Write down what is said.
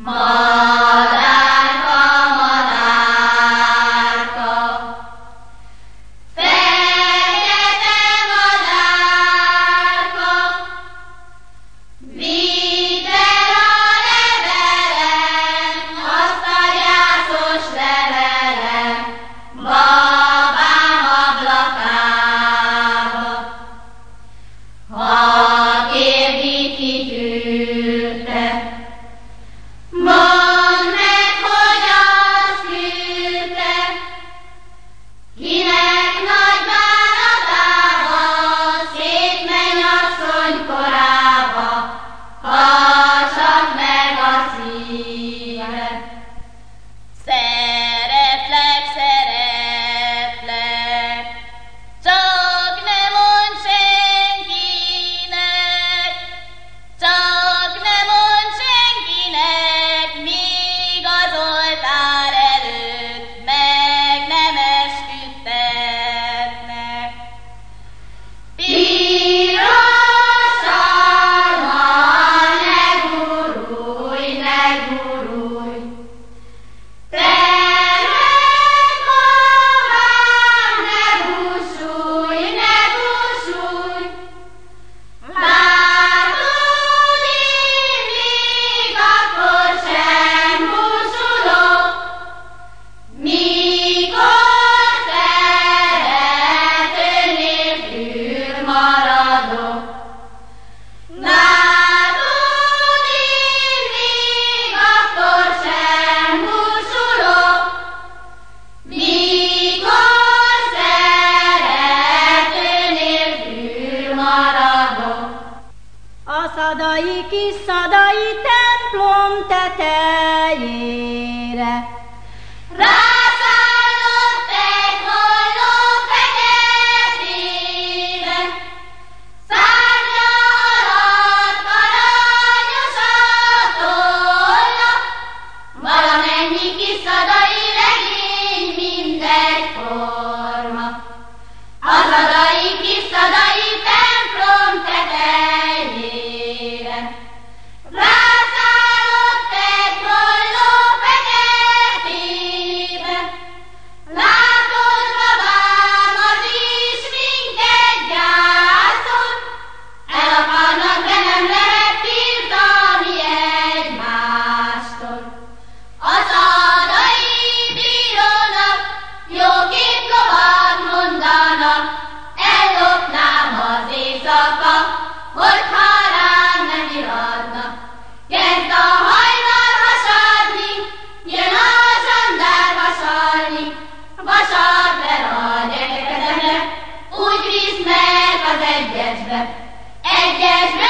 Madárka, madárka, fekete madárka, vidd el a levelem, azt a gyászos levelem, babám ablakába. Ha kérdi, ki küldte, mondd meg, hogy azt küldte, kinek nagy bánatába, szép mennyasszony korába, hallgass meg a szíved. Szeretlek, szeretlek, csak ne mondd senkinek, csak ne mondd senkinek, míg az oltár előtt meg nem esküdtetnek. Piros alma, ne gurulj, ne gurulj, te meg babám, ne búsulj, ne búsulj. Látod, én még akkor sem búsulok, mikor szerető nélkül maradok. Látod, én még akkor sem búsulok, mikor szerető nélkül maradok. A szadai kis szadai templom tetejére Rászállott egy holló feketébe, szárnya alatt aranyos a tolla, valamennyi kis szadai legény mindegyforma. A szadai kis szadai templom tetejére rászállott egy holló feketébe. Látod, babám, az is minket gyászol, el akarnak, de nem lehet tiltani egymástól. A szadai bírónak jóképp lovat mondanak, ellopnám az éjszaka, hogyha rám nem iratnak. Kezd a hajnal hasadni, jön a zsandár vasalni, vasad le a gyerekezemre, úgy visznek az egyesbe, egyesbe